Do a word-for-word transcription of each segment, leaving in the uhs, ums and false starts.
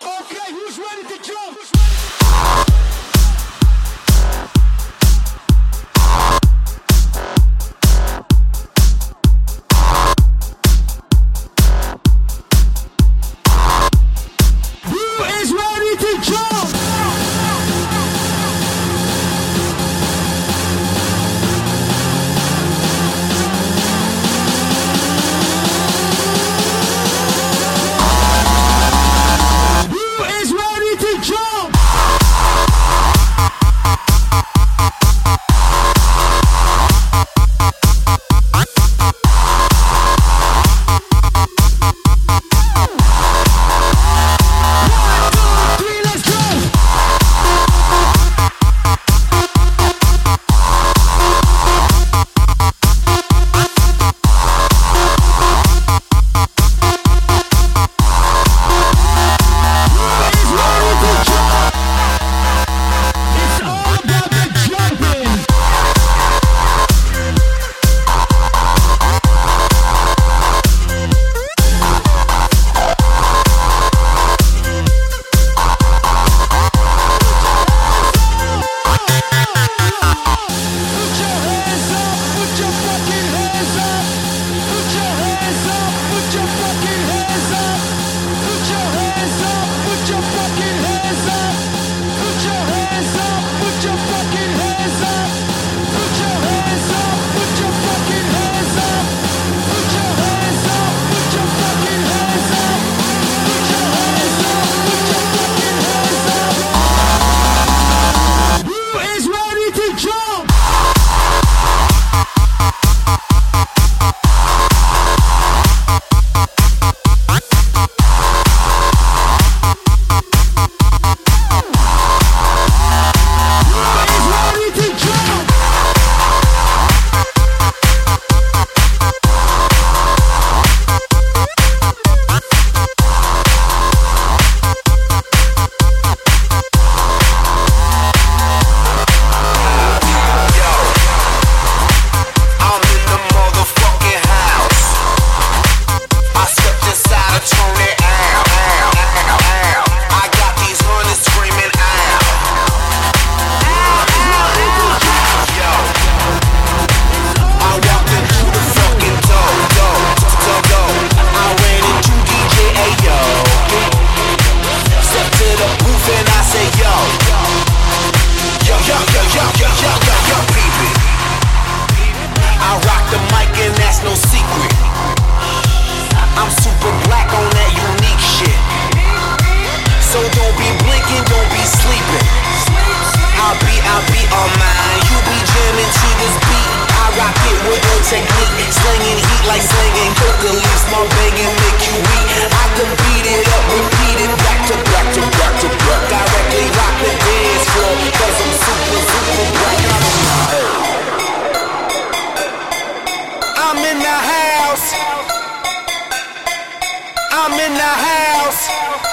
Okay, who's ready to jump? Who is ready to jump? Who is ready to jump? One, two, three, let's go! Who is ready to jump? It's all about the jumping. Put your hands up, put your fucking hands up. Put your hands up, put your fucking hands up. Put your hands up, put your fucking hands up. Put your hands up, put your fucking hands up. Put your hands up, put your fucking hands up. Put your hands up, put your fucking hands up. Put your hands up, put your fucking hands up. Who is ready to jump? Who is ready to jump? I'm in the motherfucking house. I stepped inside and turned it out. Ow, ow, ow. I got these hunters screaming out. Yo, I walked into the fucking door, door, door, door. I ran into D J Ayo. Stepped to the booth and I say yo, yo, yo, yo, yo, yo, yo, yo, yo, peep it. I rock the mic and that's no secret. I'm super black on that unique shit. So don't be blinking, don't be sleeping. I'll be, I'll be on mine. You be jamming to this beat. I rock it with no technique. Slinging heat like slinging coca leaves. My banging make you weak. I can beat it up, repeat it back to back to back to back. Directly rock the dance floor. Cause I'm super, super black. I'm in the house. I'm in the house.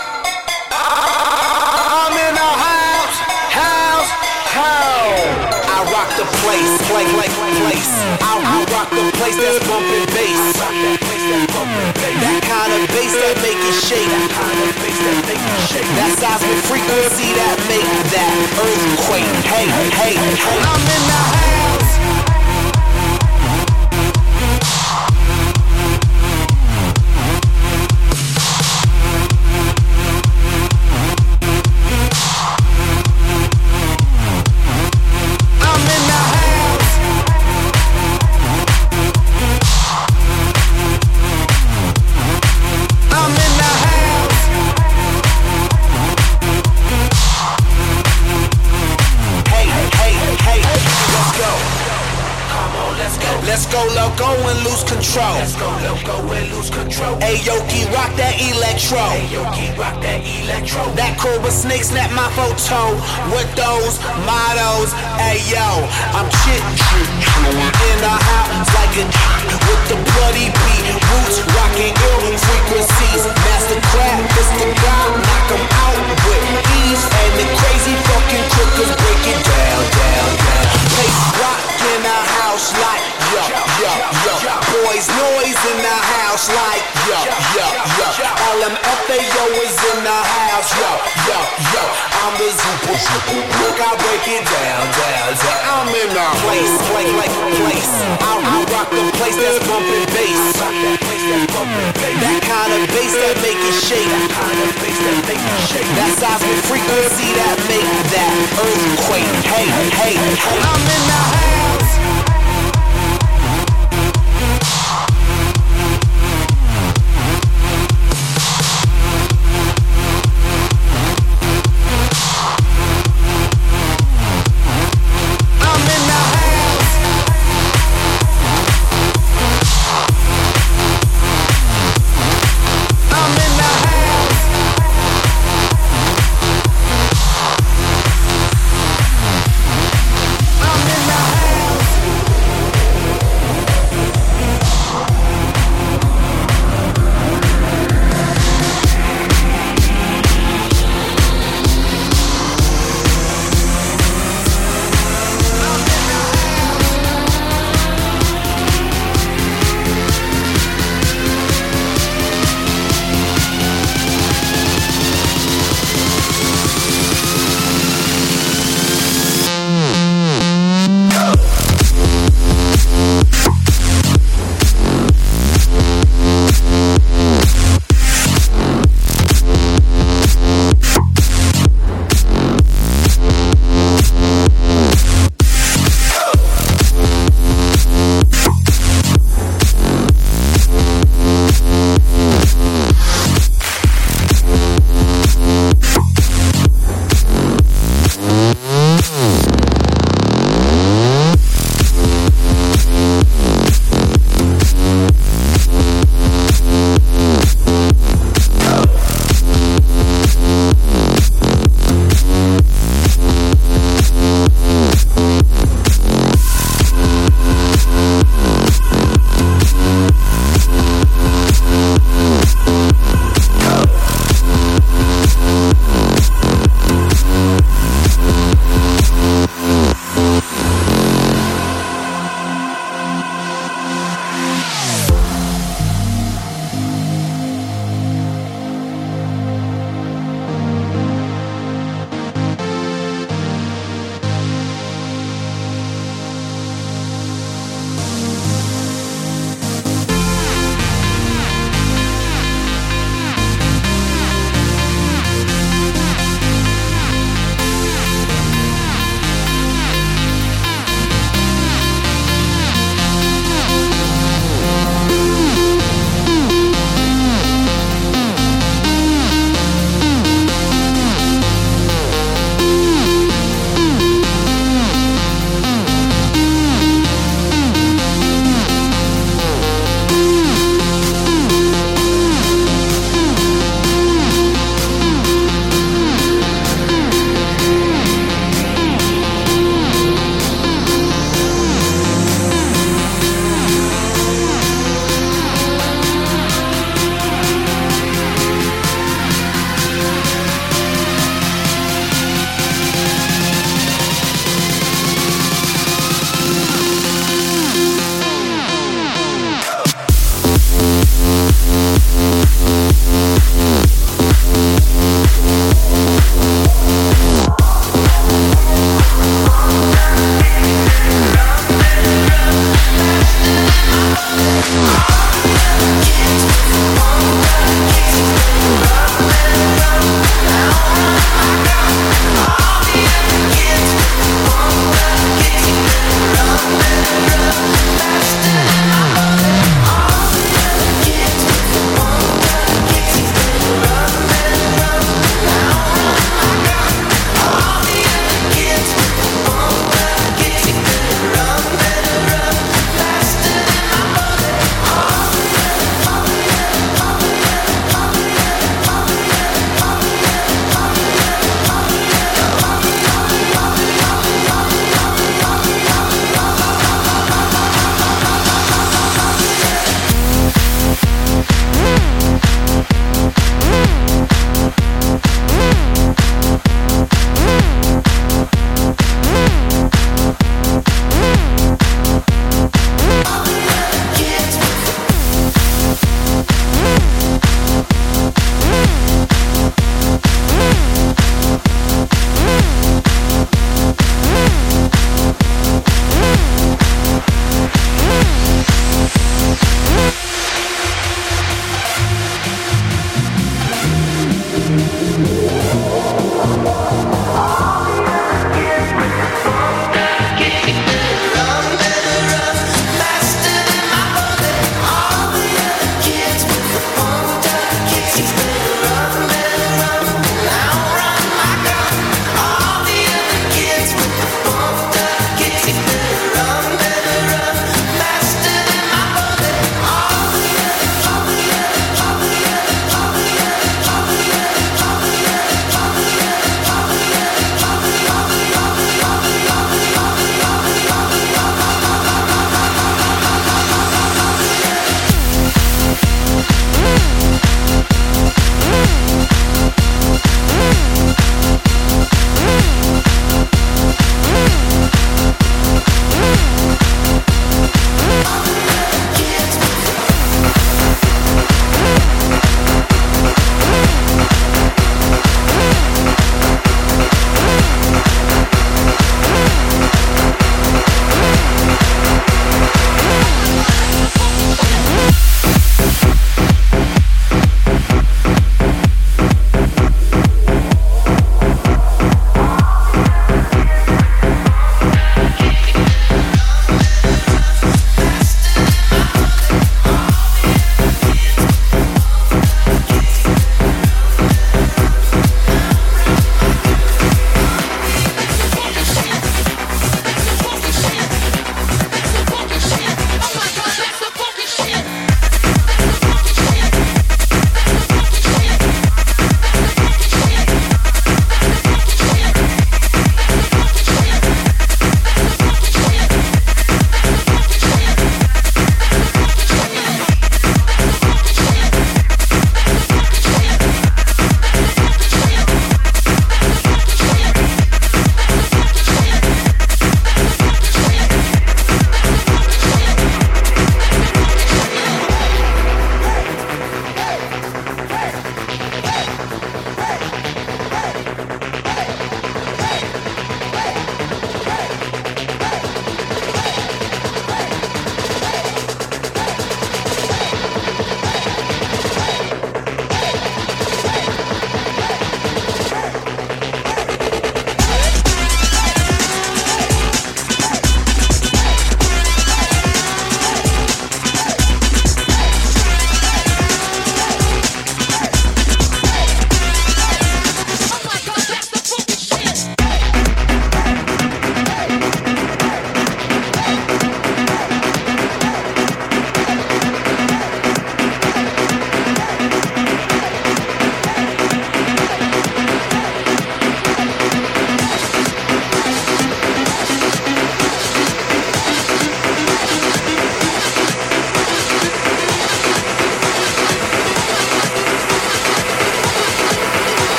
I'm in the house. House. House. I rock the place. Play, play, place. I, I rock the place that's bumping bass. That kind of bass that make it shake. That seismic frequency that make that earthquake. Hey, hey, hey. I'm in the house. I'm in the house. I'm in the house. Hey, hey, hey, let's go. Come on, let's go. Let's go, loco, and lose control. Let's go, loco, and lose control. Hey, Yoki, rock that electro. Hey, Yoki, rock that electro. That Cobra Snake snap my photo with those mottos. Hey, yo, I'm chit in the house like a with the bloody beat. Roots rocking ill frequencies. Master crap, Mister God, knock 'em out with ease. And the crazy fucking crookers break it down, down, down. Bass rock in the house like yo, yo, yo. Boys noise in the house like yo, yo, yo. All them F A O is in the house. Yo, yo, yo, I'm the super. Look, I break it down, down, down. I'm in the place, place, like place. I, I rock the place that's bumping bass. That kind of bass that make it shake. That kind of bass that make it shake. That seismic frequency that make that earthquake. Hey, hey, hey, I'm in the house. I'm in the house.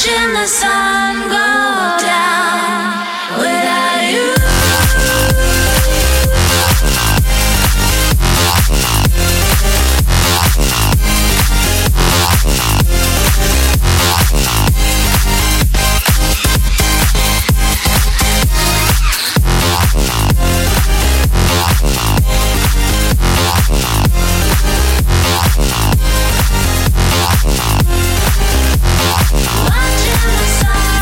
Watching the sun go down without you. Watching the sun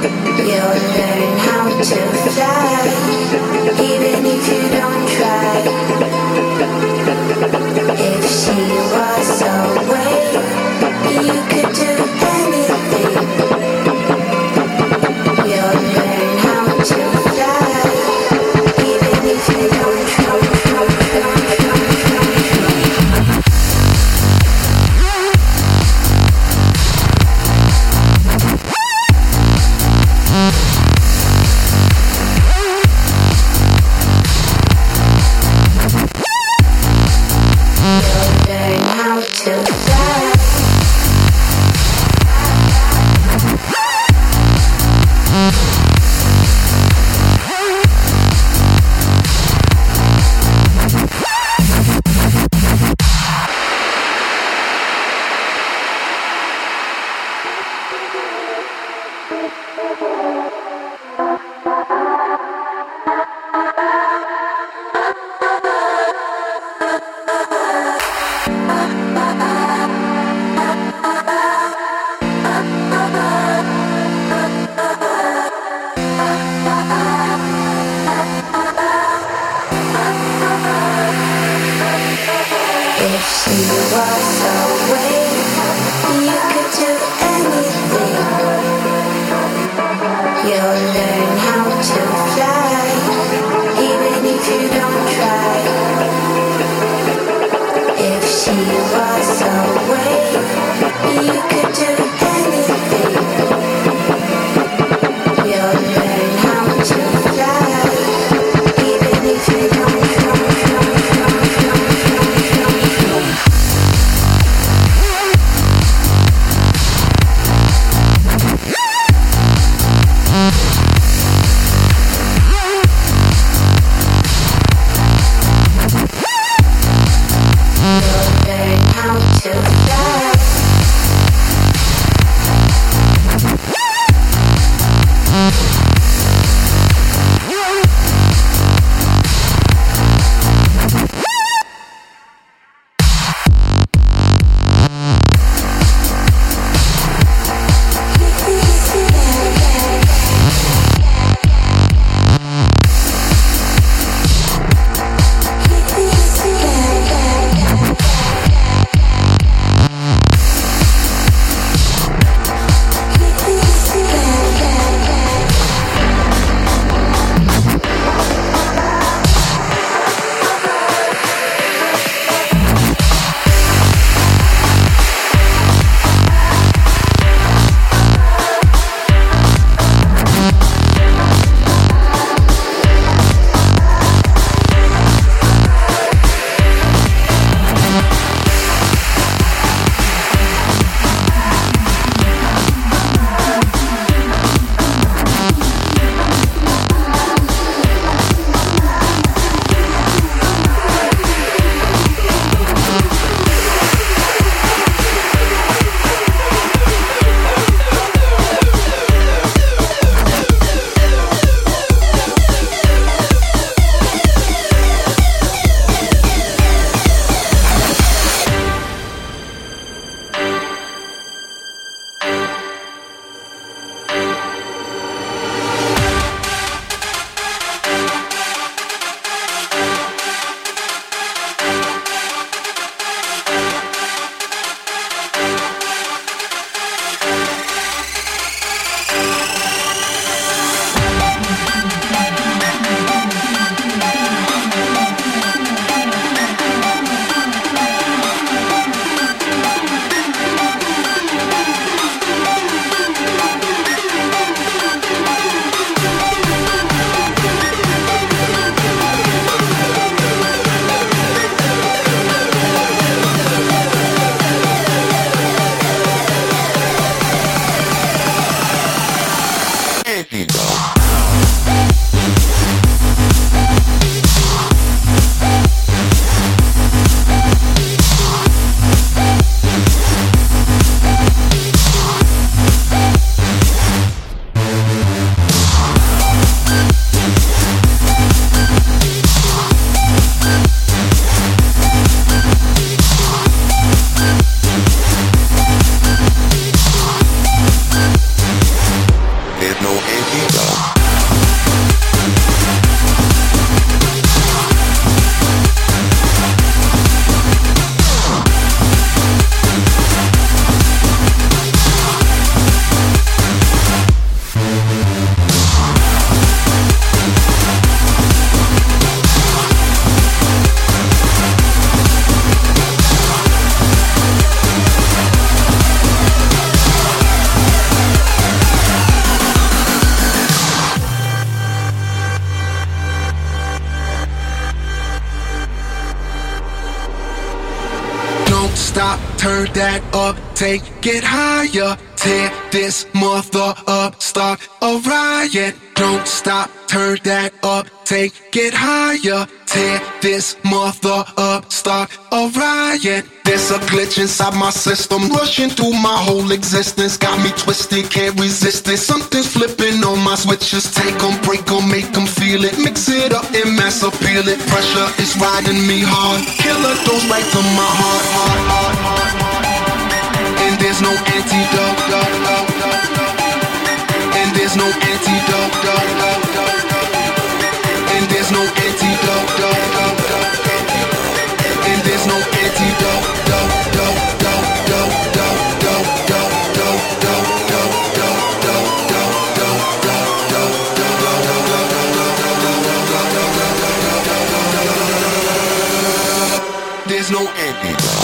You'll learn how to fly, even if you don't try. If she was away, you could do anything. You'll learn how to fly, even if you don't try. stop, turn that up, take it higher. Tear this mother up, start a riot. Don't stop, turn that up, take it higher. Tear this mother up, start a riot. There's a glitch inside my system, rushing through my whole existence. Got me twisted, can't resist it. Something's flipping on my switches. Take 'em, break 'em, make 'em feel it. Mix it up and mass appeal it. Pressure is riding me hard. Killer goes right to my heart, heart, heart, heart, heart. And there's no antidote, and there's no antidote, and there's no antidote, and there's no antidote. There's no antidote.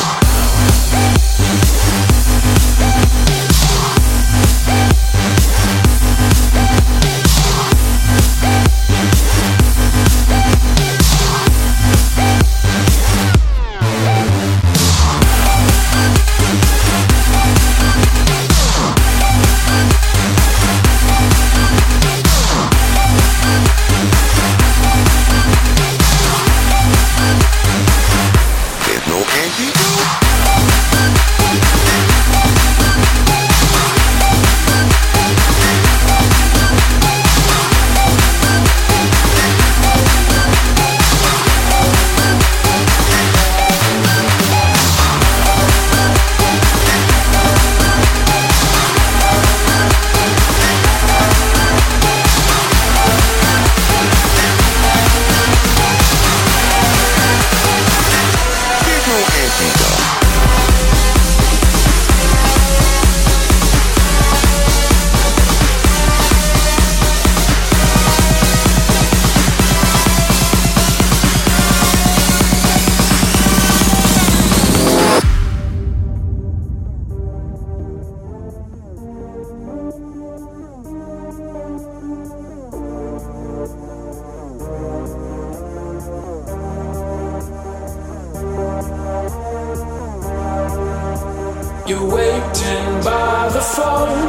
You're waiting by the phone.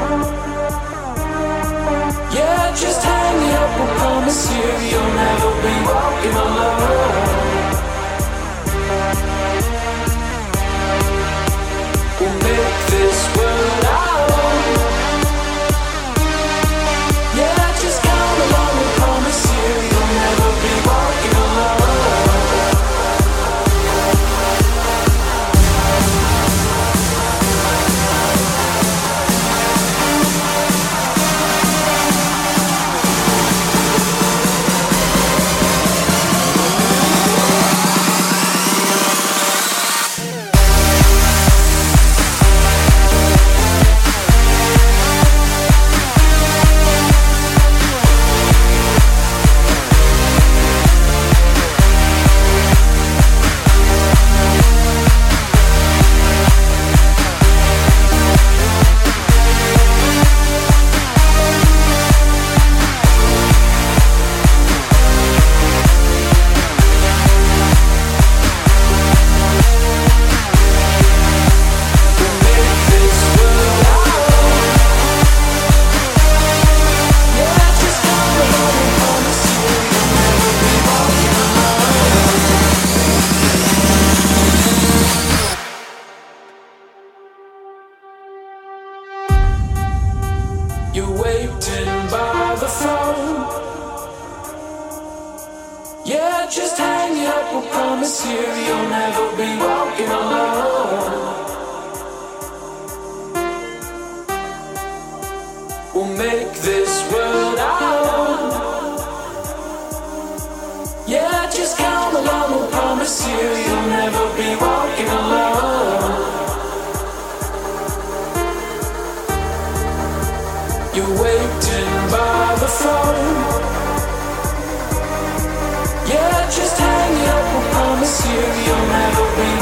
Yeah, just hang it up, I promise you you'll never be walking alone. We'll make this world our own. Yeah, just come along, I promise you you'll never be walking alone. You're waiting by the phone. Yeah, just hang it up, I promise you you'll never be walking alone. We'll make this world our own. Yeah, just come along, I promise you you'll never be walking alone. You're waiting by the phone. Yeah, just hang it up, I promise you you'll never be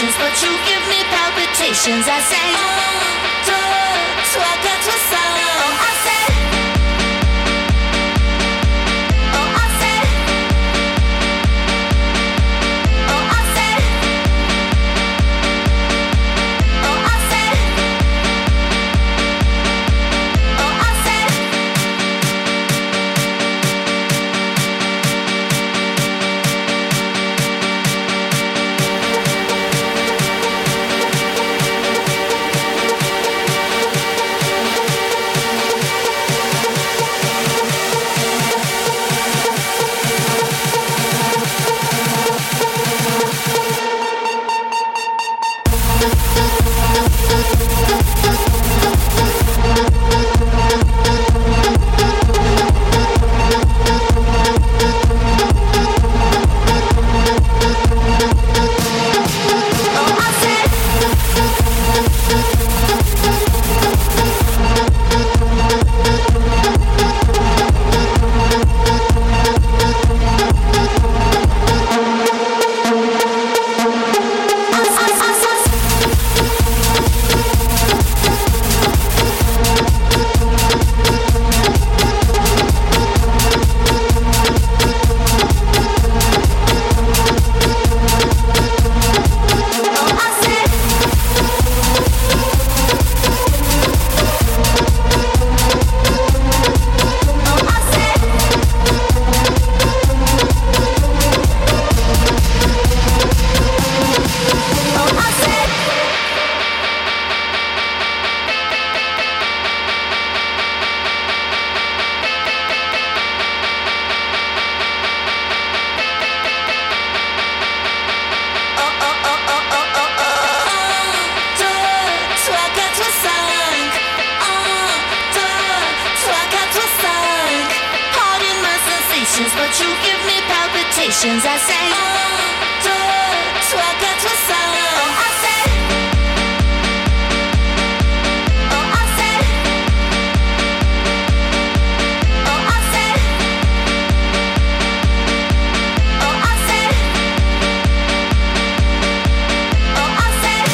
sensations, but you give me palpitations. I say, oh, duh, soit qu'à toi ça. Oh, I say, oh, I say, oh, I say, oh, I say, oh, I say. But you give me palpitations. I say, oh, duh, soit qu'à toi ça. Oh, I say, oh, I say, oh, I say, oh, I say, oh, I say.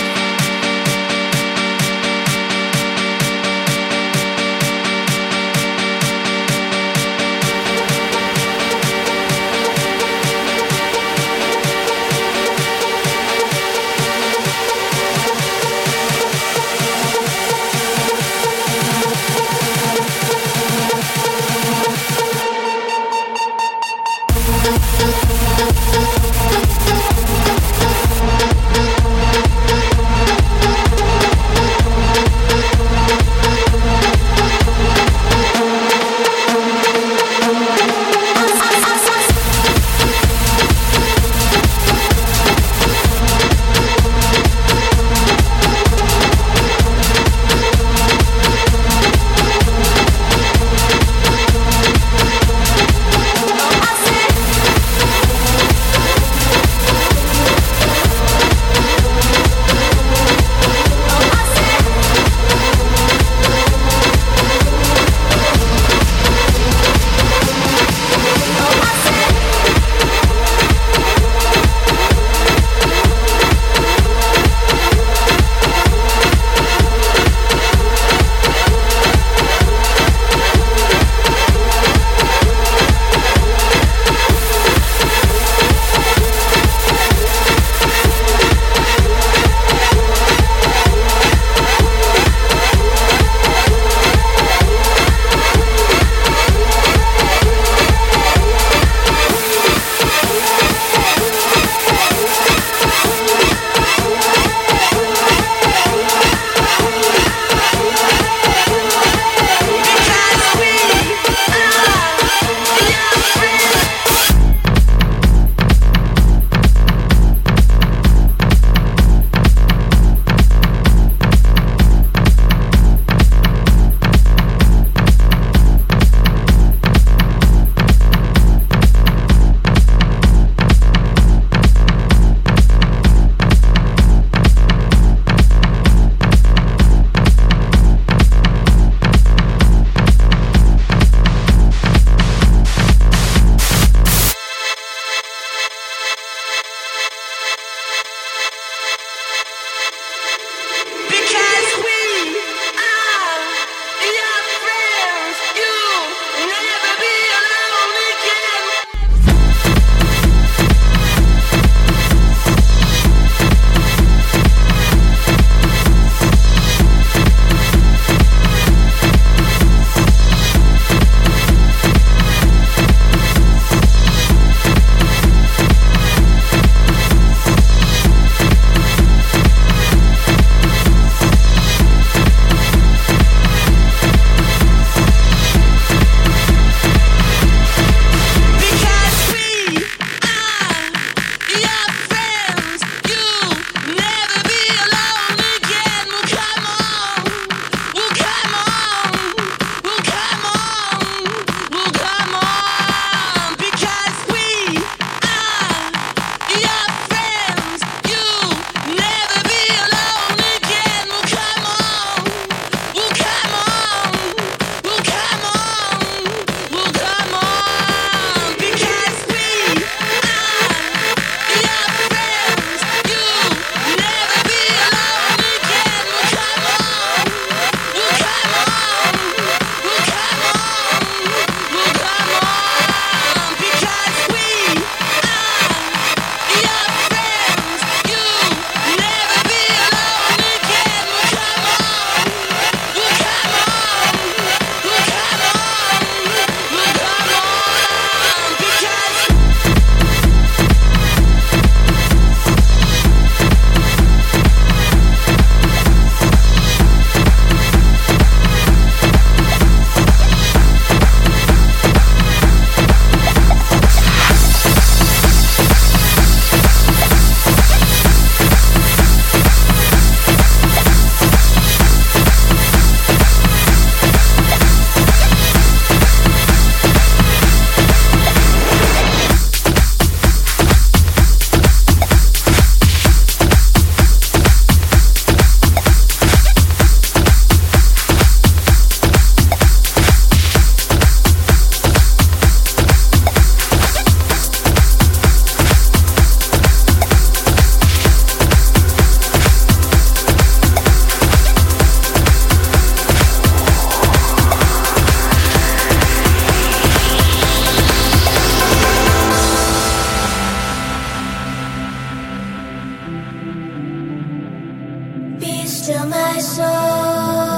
still my soul.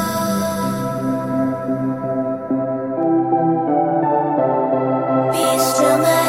Be still my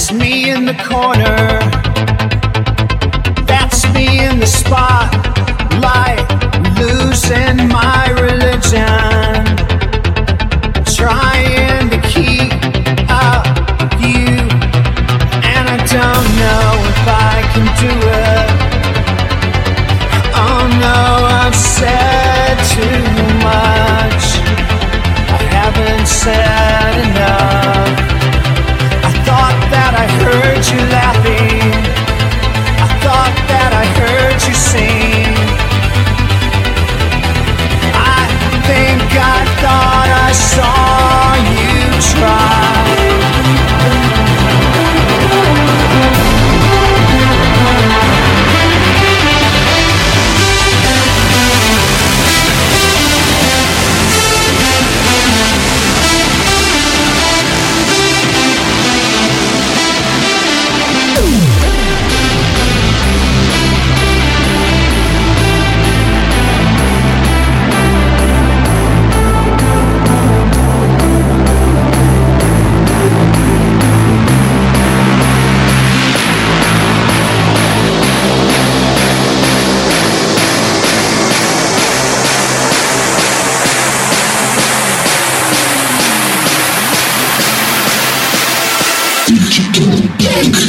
That's me in the corner. That's me in the spotlight, losing my religion, trying to keep up with you, and I don't know if I can do it. Oh no, I've said too much. I haven't said enough. I thought that I heard you laughing. I thought that I heard you sing. I think I thought I saw you try. Digital Punk.